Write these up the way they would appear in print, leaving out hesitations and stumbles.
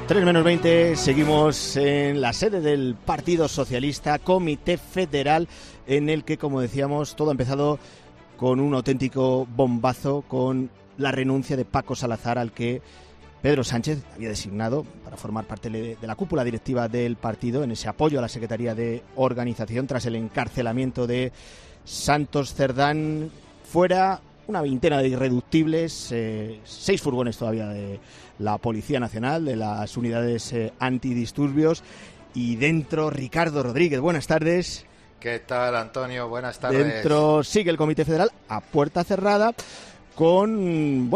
3:20, seguimos en la sede del Partido Socialista, Comité Federal, en el que, como decíamos, todo ha empezado con un auténtico bombazo, con la renuncia de Paco Salazar, al que Pedro Sánchez había designado para formar parte de la cúpula directiva del partido, en ese apoyo a la Secretaría de Organización tras el encarcelamiento de Santos Cerdán. Fuera una veintena de irreductibles, 6 furgones todavía de la Policía Nacional, de las unidades antidisturbios, y dentro Ricardo Rodríguez. Buenas tardes. ¿Qué tal, Antonio? Buenas tardes. Dentro sigue el Comité Federal a puerta cerrada con,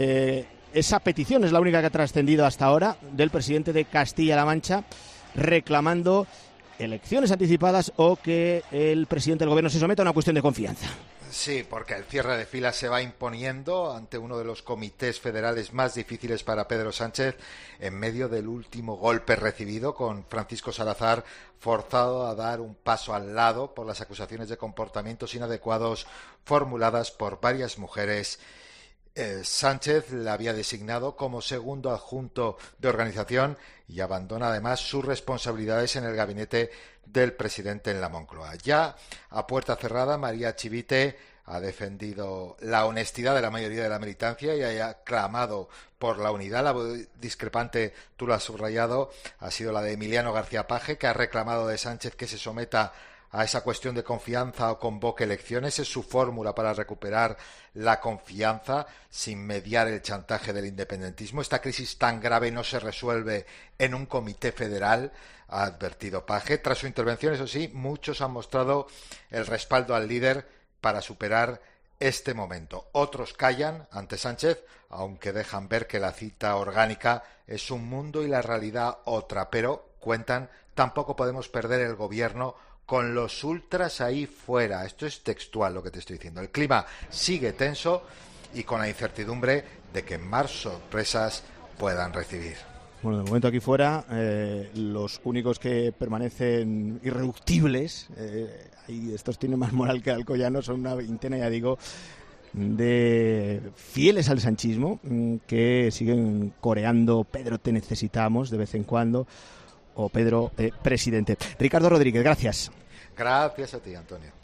esa petición, es la única que ha trascendido hasta ahora, del presidente de Castilla-La Mancha, reclamando elecciones anticipadas o que el presidente del gobierno se someta a una cuestión de confianza. Sí, porque el cierre de filas se va imponiendo ante uno de los comités federales más difíciles para Pedro Sánchez, en medio del último golpe recibido, con Francisco Salazar forzado a dar un paso al lado por las acusaciones de comportamientos inadecuados formuladas por varias mujeres. Sánchez le había designado como segundo adjunto de organización y abandona además sus responsabilidades en el gabinete del presidente en la Moncloa. Ya a puerta cerrada, María Chivite ha defendido la honestidad de la mayoría de la militancia y ha clamado por la unidad. La voz discrepante, tú lo has subrayado, ha sido la de Emiliano García Paje, que ha reclamado de Sánchez que se someta a esa cuestión de confianza o convoque elecciones. Es su fórmula para recuperar la confianza sin mediar el chantaje del independentismo. Esta crisis tan grave no se resuelve en un comité federal, ha advertido Paje. Tras su intervención, eso sí, muchos han mostrado el respaldo al líder para superar este momento. Otros callan ante Sánchez, aunque dejan ver que la cita orgánica es un mundo y la realidad otra. Pero, cuentan, tampoco podemos perder el gobierno con los ultras ahí fuera. Esto es textual lo que te estoy diciendo. El clima sigue tenso y con la incertidumbre de que más sorpresas puedan recibir. Bueno, de momento aquí fuera, los únicos que permanecen irreductibles, y estos tienen más moral que Alcoyano, son una veintena, ya digo, de fieles al sanchismo, que siguen coreando "Pedro, te necesitamos" de vez en cuando, o "Pedro, presidente". Ricardo Rodríguez, gracias. Gracias a ti, Antonio.